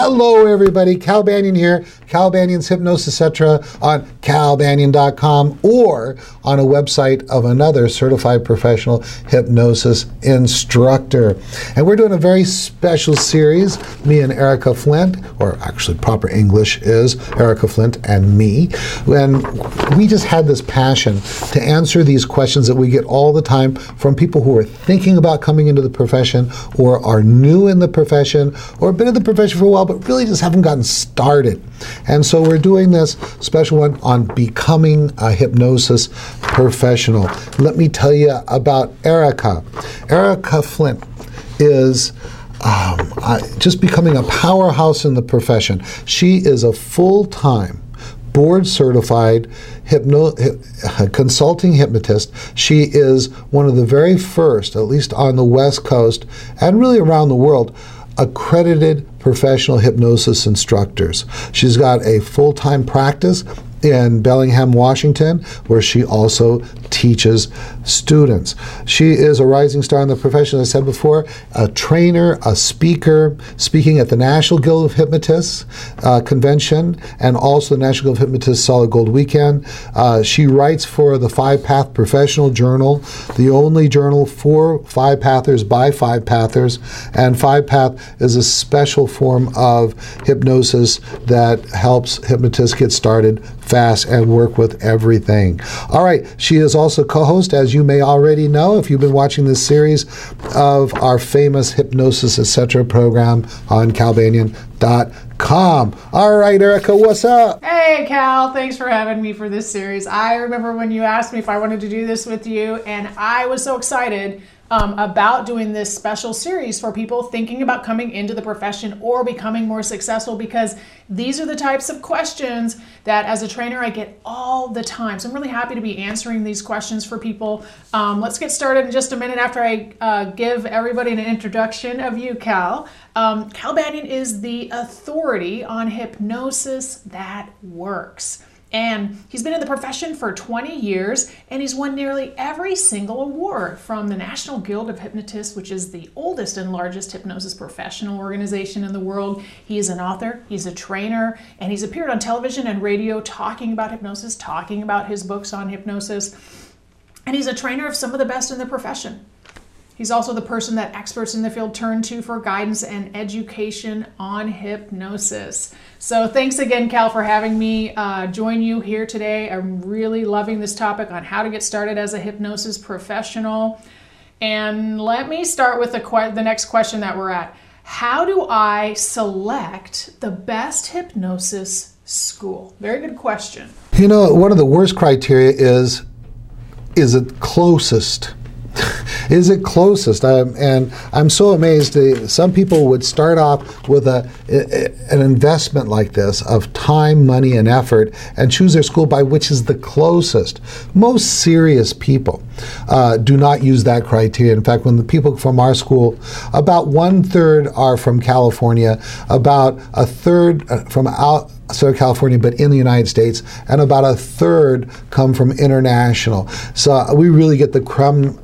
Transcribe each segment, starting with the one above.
Hello, everybody. Cal Banyan here. Cal Banyan's Hypnosis, etc. on calbanyan.com or on a website of another certified professional hypnosis instructor. And we're doing a very special series, me and Erica Flint, or actually proper English is Erica Flint and me. And we just had this passion to answer these questions that we get all the time from people who are thinking about coming into the profession or are new in the profession or been in the profession for a while but really just haven't gotten started. And so we're doing this special one on becoming a hypnosis professional. Let me tell you about Erica. Erica Flint is just becoming a powerhouse in the profession. She is a full-time board-certified consulting hypnotist. She is one of the very first, at least on the West Coast and really around the world, accredited professional hypnosis instructors. She's got a full-time practice in Bellingham, Washington, where she also teaches students. She is a rising star in the profession, as I said before, a trainer, a speaker, speaking at the National Guild of Hypnotists convention, and also the National Guild of Hypnotists Solid Gold Weekend. She writes for the Five Path Professional Journal, the only journal for Five Pathers by Five Pathers, and Five Path is a special form of hypnosis that helps hypnotists get started fast and work with everything. All right, she is also co-host, as you may already know if you've been watching this series, of our famous Hypnosis Etc. program on calbanyan.com. All right, Erica, what's up? Hey, Cal, thanks for having me for this series. I remember when you asked me if I wanted to do this with you, and I was so excited about doing this special series for people thinking about coming into the profession or becoming more successful, because these are the types of questions that as a trainer I get all the time. So I'm really happy to be answering these questions for people. Let's get started in just a minute after I give everybody an introduction of you, Cal. Cal Banyan is the authority on hypnosis that works. And he's been in the profession for 20 years, and he's won nearly every single award from the National Guild of Hypnotists, which is the oldest and largest hypnosis professional organization in the world. He is an author, he's a trainer, and he's appeared on television and radio talking about hypnosis, talking about his books on hypnosis. And he's a trainer of some of the best in the profession. He's also the person that experts in the field turn to for guidance and education on hypnosis. So thanks again, Cal, for having me join you here today. I'm really loving this topic on how to get started as a hypnosis professional. And let me start with the next question that we're at. How do I select the best hypnosis school? Very good question. You know, one of the worst criteria is it closest? Is it closest? And I'm so amazed. Some people would start off with an investment like this of time, money, and effort and choose their school by which is the closest. Most serious people do not use that criteria. In fact, when the people from our school, about 1/3 are from California, about 1/3 from outside California, but in the United States, and about 1/3 come from international. So we really get the cream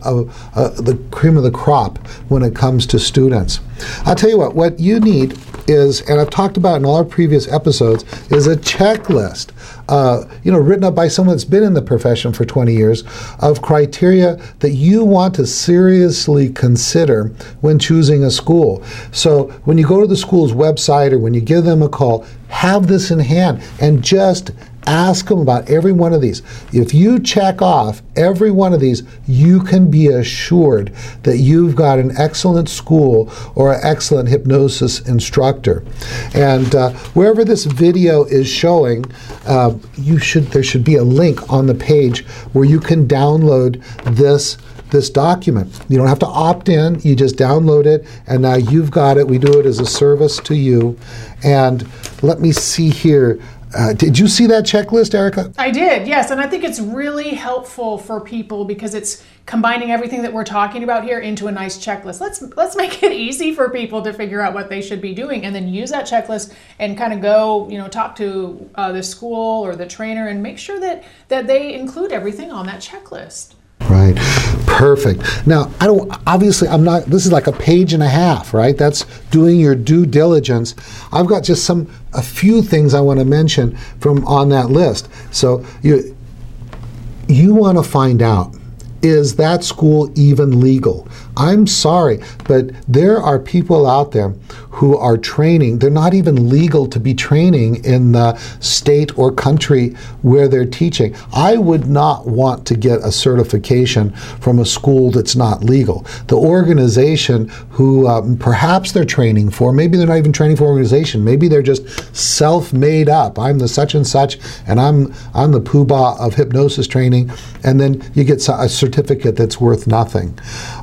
of the crop when it comes to students. I'll tell you what you need is, and I've talked about in all our previous episodes, is a checklist, written up by someone that's been in the profession for 20 years of criteria that you want to seriously consider when choosing a school. So when you go to the school's website or when you give them a call, have this in hand and just ask them about every one of these. If you check off every one of these, you can be assured that you've got an excellent school or an excellent hypnosis instructor. And wherever this video is showing, there should be a link on the page where you can download this document. You don't have to opt in, you just download it, and now you've got it. We do it as a service to you. And let me see here. Did you see that checklist, Erica? I did, yes, and I think it's really helpful for people because it's combining everything that we're talking about here into a nice checklist. Let's make it easy for people to figure out what they should be doing, and then use that checklist and kind of go, talk to the school or the trainer and make sure that they include everything on that checklist. Right. Perfect. Now, I'm not, this is like a page and a half, right? That's doing your due diligence. I've got just a few things I want to mention from on that list. So you want to find out, is that school even legal? I'm sorry, but there are people out there who are training. They're not even legal to be training in the state or country where they're teaching. I would not want to get a certification from a school that's not legal. The organization who perhaps they're training for, maybe they're not even training for organization, maybe they're just self-made up. I'm the such and such, and I'm the poobah of hypnosis training, and then you get a certificate that's worth nothing.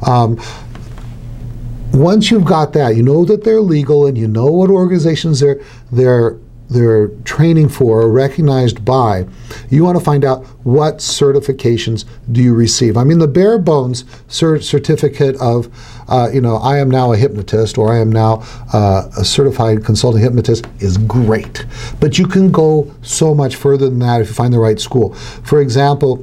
Once you've got that, you know that they're legal and you know what organizations they're training for or recognized by, you want to find out what certifications do you receive. I mean, the bare bones certificate of, I am now a hypnotist, or I am now a certified consulting hypnotist is great. But you can go so much further than that if you find the right school. For example,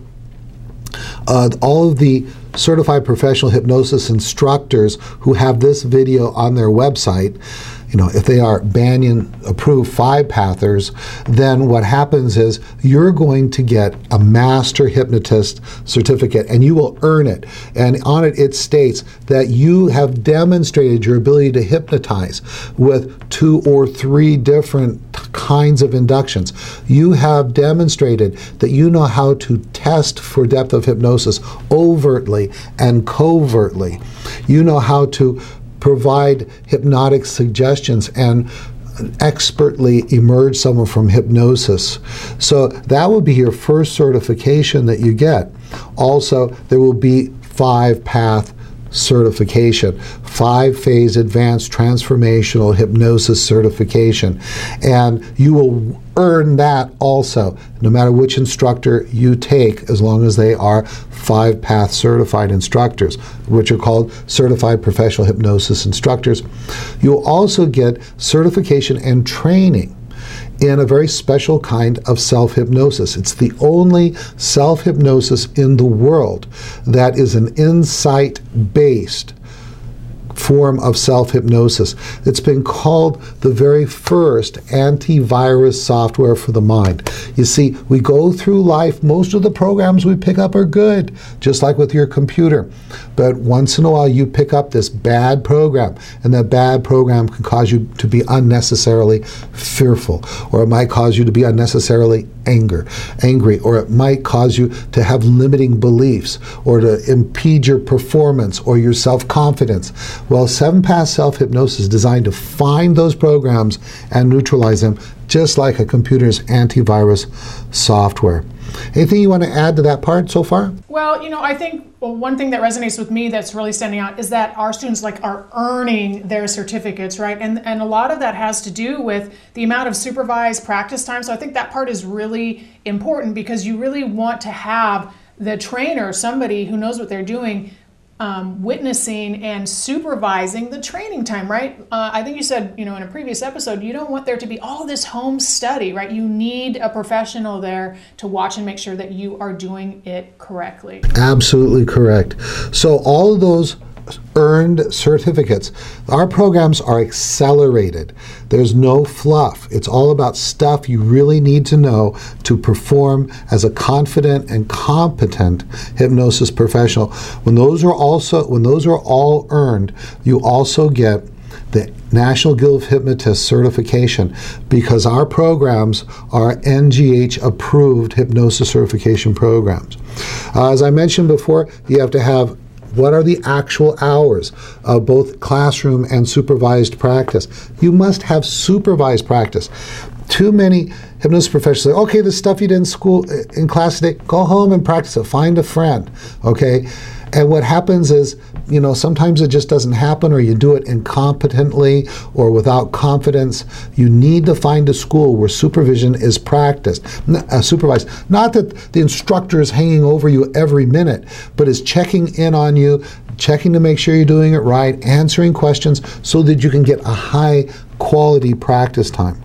all of the certified professional hypnosis instructors who have this video on their website, if they are Banyan approved 5-pathers, then what happens is you're going to get a master hypnotist certificate, and you will earn it. And on it, it states that you have demonstrated your ability to hypnotize with 2 or 3 different kinds of inductions. You have demonstrated that you know how to test for depth of hypnosis overtly and covertly. You know how to provide hypnotic suggestions and expertly emerge someone from hypnosis. So that will be your first certification that you get. Also, there will be 5-path certification, 5-phase advanced transformational hypnosis certification. And you will earn that also, no matter which instructor you take, as long as they are 5-path certified instructors, which are called certified professional hypnosis instructors. You'll also get certification and training in a very special kind of self-hypnosis. It's the only self-hypnosis in the world that is an insight-based form of self-hypnosis. It's been called the very first antivirus software for the mind. You see, we go through life, most of the programs we pick up are good, just like with your computer. But once in a while you pick up this bad program, and that bad program can cause you to be unnecessarily fearful, or it might cause you to be unnecessarily angry, or it might cause you to have limiting beliefs, or to impede your performance or your self-confidence. Well, 7-path self-hypnosis is designed to find those programs and neutralize them, just like a computer's antivirus software. Anything you want to add to that part so far? Well, I think one thing that resonates with me that's really standing out is that our students are earning their certificates, right? And a lot of that has to do with the amount of supervised practice time. So I think that part is really important, because you really want to have the trainer, somebody who knows what they're doing, witnessing and supervising the training time, right? I think you said, in a previous episode, you don't want there to be all this home study, right? You need a professional there to watch and make sure that you are doing it correctly. Absolutely correct. So all of those earned certificates, our programs are accelerated. There's no fluff. It's all about stuff you really need to know to perform as a confident and competent hypnosis professional. When those are all earned, you also get the National Guild of Hypnotists certification, because our programs are NGH approved hypnosis certification programs. As I mentioned before, you have to have what are the actual hours of both classroom and supervised practice. You must have supervised practice. Too many hypnosis professionals say, okay, the stuff you did in class today, go home and practice it. Find a friend, okay? And what happens is, sometimes it just doesn't happen, or you do it incompetently or without confidence. You need to find a school where supervision is supervised. Not that the instructor is hanging over you every minute, but is checking in on you, checking to make sure you're doing it right, answering questions so that you can get a high quality practice time.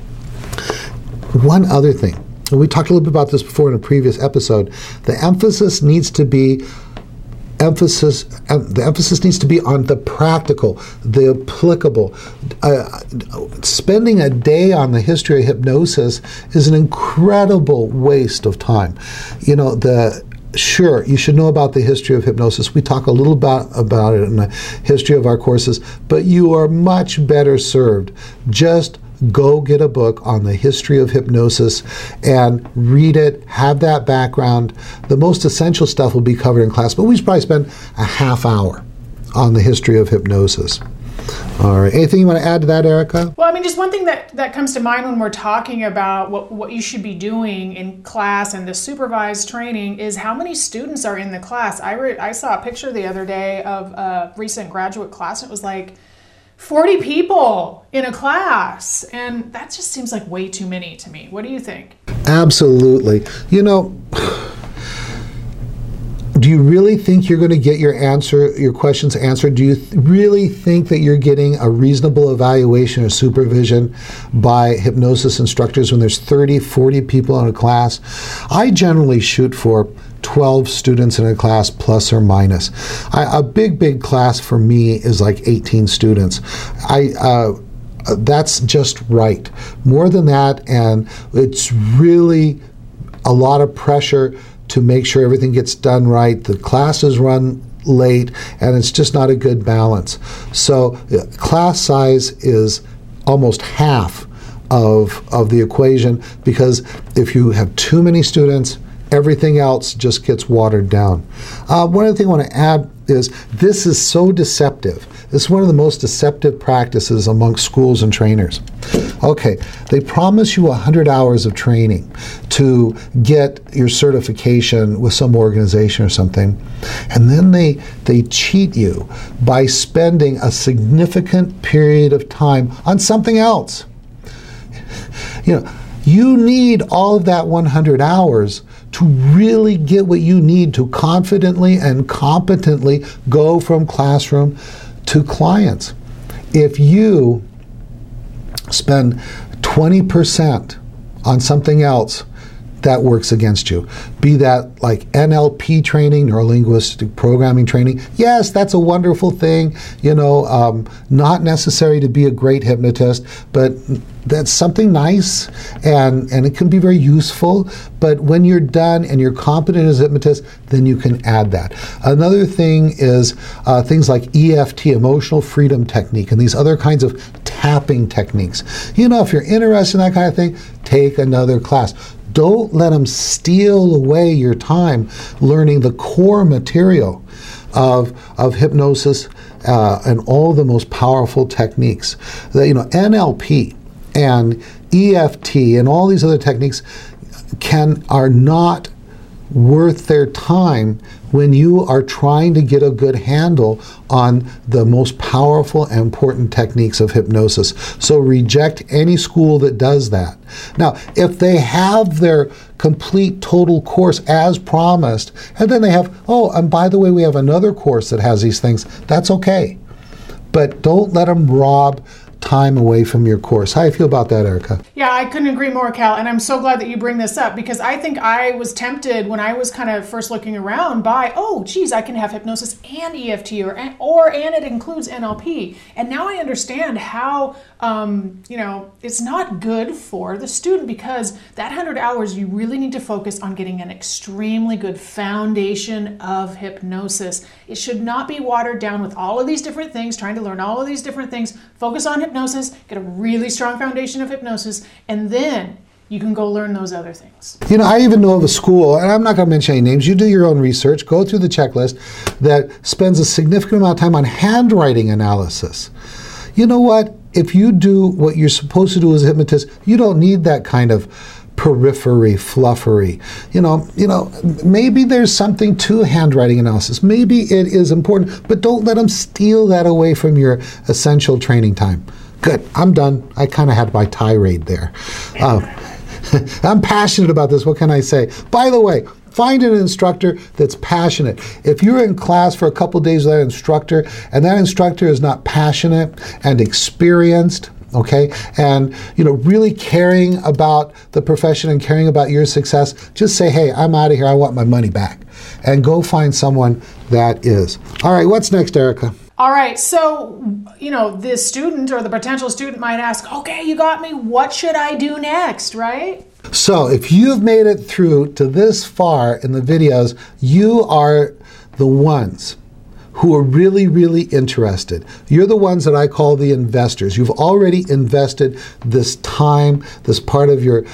One other thing, and we talked a little bit about this before in a previous episode, the emphasis needs to be the emphasis needs to be on the practical, the applicable. Spending a day on the history of hypnosis is an incredible waste of time. You know, sure, you should know about the history of hypnosis. We talk a little about it in the history of our courses, but you are much better served. Just go get a book on the history of hypnosis and read it, have that background. The most essential stuff will be covered in class, but we should probably spend a half hour on the history of hypnosis. All right. Anything you want to add to that, Erica? Well, I mean, just one thing that comes to mind when we're talking about what you should be doing in class and the supervised training is how many students are in the class. I saw a picture the other day of a recent graduate class. It was like 40 people in a class, and that just seems like way too many to me. What do you think? Absolutely. You know, do you really think you're going to get your questions answered? Do you really think that you're getting a reasonable evaluation or supervision by hypnosis instructors when there's 30, 40 people in a class? I generally shoot for 12 students in a class plus or minus. A big class for me is like 18 students. That's just right. More than that, and it's really a lot of pressure to make sure everything gets done right. The classes run late, and it's just not a good balance. So class size is almost half of the equation, because if you have too many students, everything else just gets watered down. One other thing I want to add is this is so deceptive. This is one of the most deceptive practices amongst schools and trainers. Okay, they promise you 100 hours of training to get your certification with some organization or something, and then they cheat you by spending a significant period of time on something else. You know, you need all of that 100 hours to really get what you need to confidently and competently go from classroom to clients. If you spend 20% on something else, that works against you. Be that like NLP training, neuro-linguistic programming training. Yes, that's a wonderful thing, you know, not necessary to be a great hypnotist, but that's something nice, and it can be very useful. But when you're done and you're competent as a hypnotist, then you can add that. Another thing is things like EFT, emotional freedom technique, and these other kinds of tapping techniques. You know, if you're interested in that kind of thing, take another class. Don't let them steal away your time learning the core material of hypnosis and all the most powerful techniques. You know, NLP and EFT and all these other techniques are not worth their time when you are trying to get a good handle on the most powerful and important techniques of hypnosis. So reject any school that does that. Now, if they have their complete total course as promised, and then they have, oh, and by the way, we have another course that has these things, that's okay. But don't let them rob time away from your course. How do you feel about that, Erica? Yeah, I couldn't agree more, Cal, and I'm so glad that you bring this up, because I think I was tempted when I was kind of first looking around by, oh, geez, I can have hypnosis and EFT, and it includes NLP. And now I understand how, you know, it's not good for the student, because that 100 hours, you really need to focus on getting an extremely good foundation of hypnosis. It should not be watered down with all of these different things, trying to learn all of these different things. Focus on hypnosis, get a really strong foundation of hypnosis, and then you can go learn those other things. You know, I even know of a school, and I'm not going to mention any names, you do your own research, go through the checklist, that spends a significant amount of time on handwriting analysis. You know what? If you do what you're supposed to do as a hypnotist, you don't need that kind of periphery, fluffery. You know, maybe there's something to handwriting analysis. Maybe it is important, but don't let them steal that away from your essential training time. Good, I'm done. I kind of had my tirade there. I'm passionate about this. What can I say? By the way, find an instructor that's passionate. If you're in class for a couple days with that instructor, and that instructor is not passionate and experienced okay? And, really caring about the profession and caring about your success, just say, hey, I'm out of here, I want my money back. And go find someone that is. All right, what's next, Erica? All right, so, the student or the potential student might ask, okay, you got me, what should I do next, right? So if you've made it through to this far in the videos, you are the ones who are really, really interested. You're the ones that I call the investors. You've already invested this time, this part of your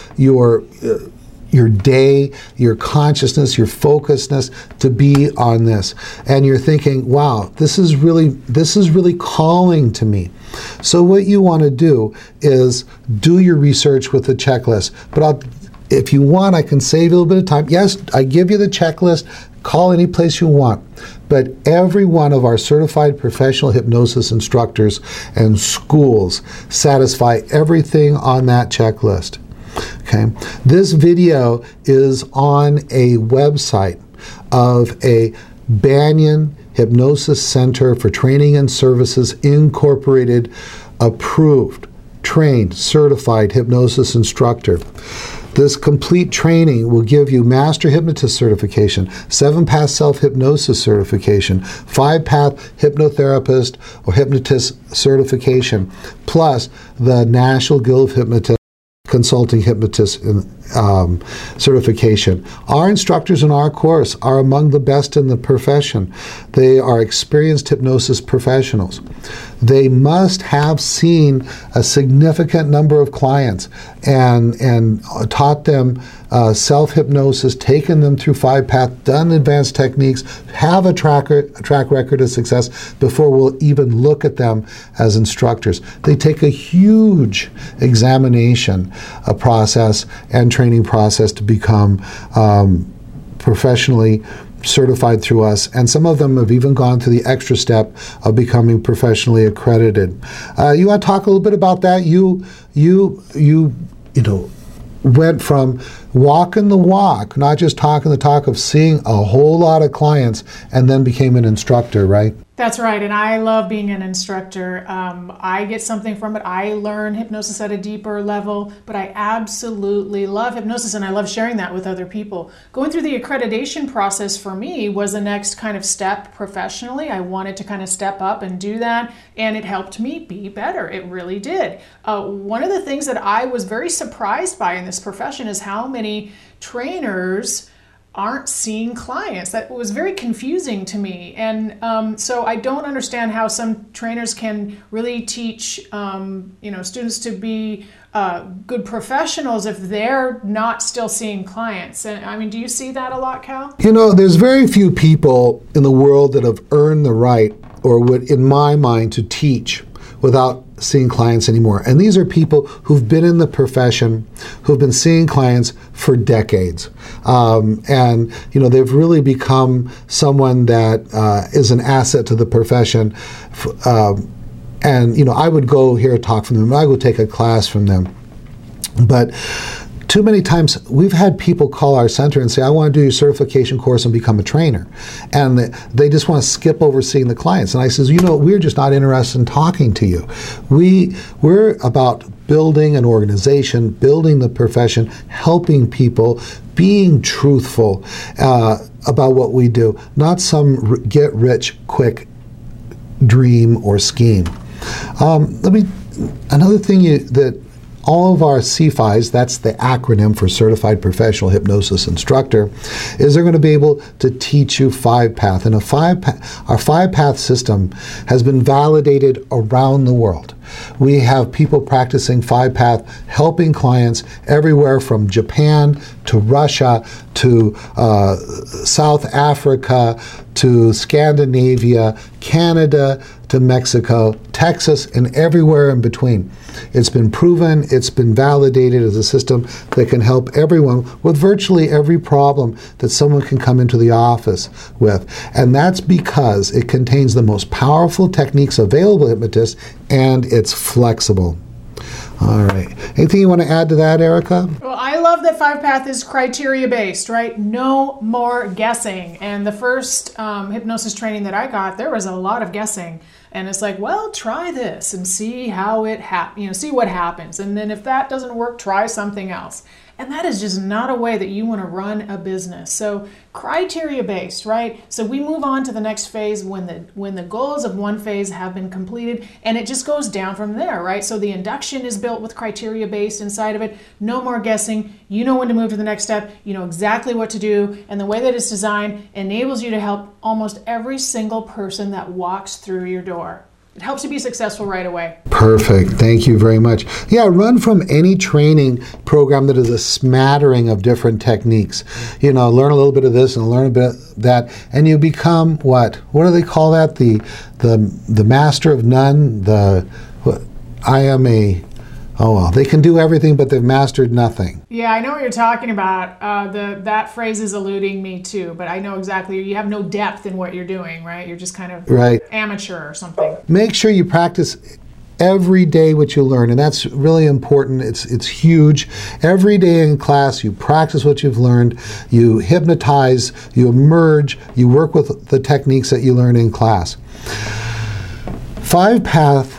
day, your consciousness, your focusedness to be on this. And you're thinking, wow, this is really calling to me. So what you want to do is do your research with the checklist. But if you want, I can save you a little bit of time. Yes, I give you the checklist. Call any place you want. But every one of our certified professional hypnosis instructors and schools satisfy everything on that checklist. Okay. This video is on a website of a Banyan Hypnosis Center for Training and Services Incorporated, approved, trained, certified hypnosis instructor. This complete training will give you Master Hypnotist certification, 7-path self-hypnosis certification, 5-path hypnotherapist or hypnotist certification, plus the National Guild of Hypnotists Consulting Hypnotist certification. Our instructors in our course are among the best in the profession. They are experienced hypnosis professionals. They must have seen a significant number of clients and taught them self-hypnosis, taken them through 5-path, done advanced techniques, have a track record of success before we'll even look at them as instructors. They take a huge examination process and training process to become professionally certified through us, and some of them have even gone through the extra step of becoming professionally accredited. You want to talk a little bit about that? You went from walking the walk, not just talking the talk, of seeing a whole lot of clients, and then became an instructor, right? That's right, and I love being an instructor. I get something from it. I learn hypnosis at a deeper level, but I absolutely love hypnosis, and I love sharing that with other people. Going through the accreditation process for me was the next kind of step professionally. I wanted to kind of step up and do that, and it helped me be better. It really did. One of the things that I was very surprised by in this profession is how many trainers aren't seeing clients. That was very confusing to me. And so I don't understand how some trainers can really teach students to be good professionals if they're not still seeing clients. And I mean, do you see that a lot, Cal? There's very few people in the world that have earned the right, or would, in my mind, to teach without seeing clients anymore. And these are people who've been in the profession, who've been seeing clients for decades. And they've really become someone that is an asset to the profession. And I would go here and talk from them. I would take a class from them. But too many times we've had people call our center and say, I want to do your certification course and become a trainer. And they just want to skip over seeing the clients. And I says, we're just not interested in talking to you. We're about building an organization, building the profession, helping people, being truthful about what we do, not some get-rich-quick dream or scheme. Another thing that all of our CFIs, that's the acronym for Certified Professional Hypnosis Instructor, is they're going to be able to teach you 5-path. And our 5-path system has been validated around the world. We have people practicing 5-path, helping clients everywhere from Japan to Russia to South Africa to Scandinavia, Canada to Mexico, Texas, and everywhere in between. It's been proven, it's been validated as a system that can help everyone with virtually every problem that someone can come into the office with. And that's because it contains the most powerful techniques available to hypnotists, and it's flexible. All right. Anything you want to add to that, Erica? Well, I love that 5-Path is criteria based, right? No more guessing. And the first hypnosis training that I got, there was a lot of guessing. And it's like, well, try this and see how it see what happens. And then if that doesn't work, try something else. And that is just not a way that you want to run a business. So criteria based, right? So we move on to the next phase when the goals of one phase have been completed, and it just goes down from there, right? So the induction is built with criteria based inside of it. No more guessing. You know when to move to the next step. You know exactly what to do. And the way that it's designed enables you to help almost every single person that walks through your door. It helps you be successful right away. Perfect. Thank you very much. Yeah, run from any training program that is a smattering of different techniques. You know, learn a little bit of this and learn a bit of that, and you become what? What do they call that? The master of none. They can do everything, but they've mastered nothing. Yeah, I know what you're talking about. That phrase is eluding me too, but I know exactly. You have no depth in what you're doing, right? You're just kind of amateur or something. Make sure you practice every day what you learn, and that's really important. It's huge. Every day in class, you practice what you've learned, you hypnotize, you emerge, you work with the techniques that you learn in class. 5-Path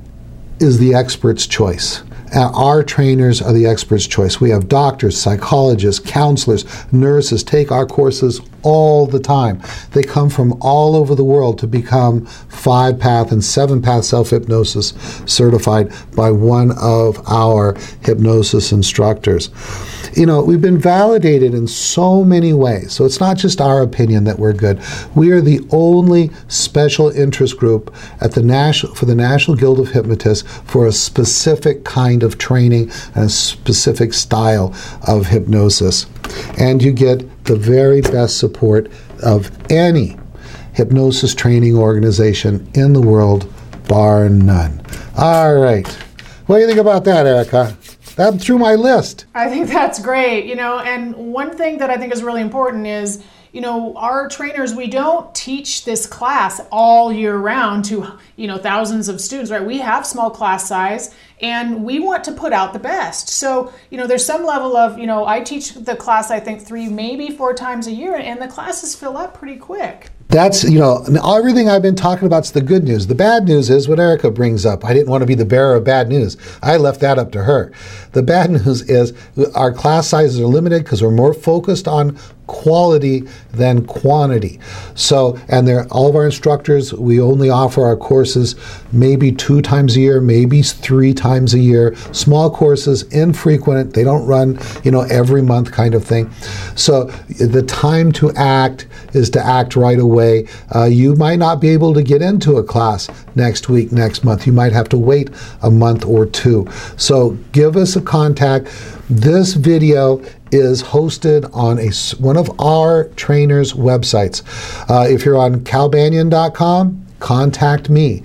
is the expert's choice. Our trainers are the expert's choice. We have doctors, psychologists, counselors, nurses take our courses all the time. They come from all over the world to become 5-Path and 7-Path self-hypnosis certified by one of our hypnosis instructors. You know, we've been validated in so many ways. So it's not just our opinion that we're good. We are the only special interest group at for the National Guild of Hypnotists for a specific kind of training and a specific style of hypnosis. And you get the very best support of any hypnosis training organization in the world, bar none. All right. What do you think about that, Erica? That through my list. I think that's great. And one thing that I think is really important is, our trainers, we don't teach this class all year round to, thousands of students, right? We have small class size and we want to put out the best. So, there's some level of, I teach the class, I think 3, maybe 4 times a year, and the classes fill up pretty quick. That's, everything I've been talking about is the good news. The bad news is what Erica brings up. I didn't want to be the bearer of bad news. I left that up to her. The bad news is our class sizes are limited because we're more focused on quality than quantity. So, and all of our instructors, we only offer our courses maybe 2 times a year, maybe 3 times a year. Small courses, infrequent. They don't run, every month kind of thing. So the time to act is to act right away. You might not be able to get into a class next week, next month. You might have to wait a month or 2. So give us a contact. This video is hosted on one of our trainers' websites. If you're on calbanyan.com, contact me.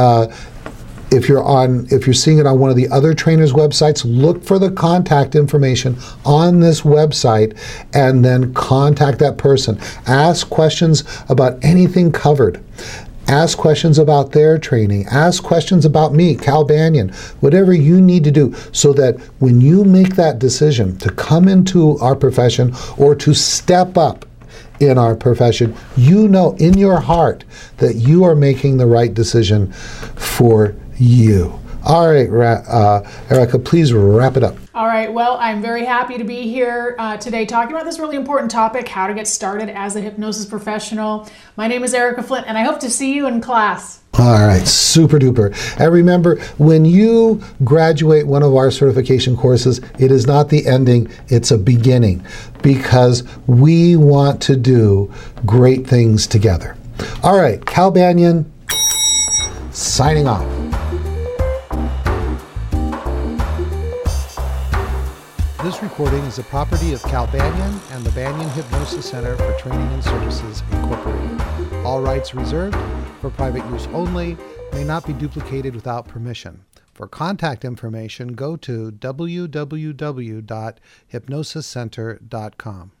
If you're seeing it on one of the other trainers' websites, look for the contact information on this website and then contact that person. Ask questions about anything covered. Ask questions about their training. Ask questions about me, Cal Banyan, whatever you need to do so that when you make that decision to come into our profession or to step up in our profession, you know in your heart that you are making the right decision for you. All right, Erica, please wrap it up. All right, well, I'm very happy to be here today talking about this really important topic, how to get started as a hypnosis professional. My name is Erica Flint, and I hope to see you in class. All right, super duper. And remember, when you graduate one of our certification courses, it is not the ending, it's a beginning, because we want to do great things together. All right, Cal Banyan, signing off. This recording is the property of Cal Banyan and the Banyan Hypnosis Center for Training and Services, Incorporated. All rights reserved, for private use only, may not be duplicated without permission. For contact information, go to www.hypnosiscenter.com.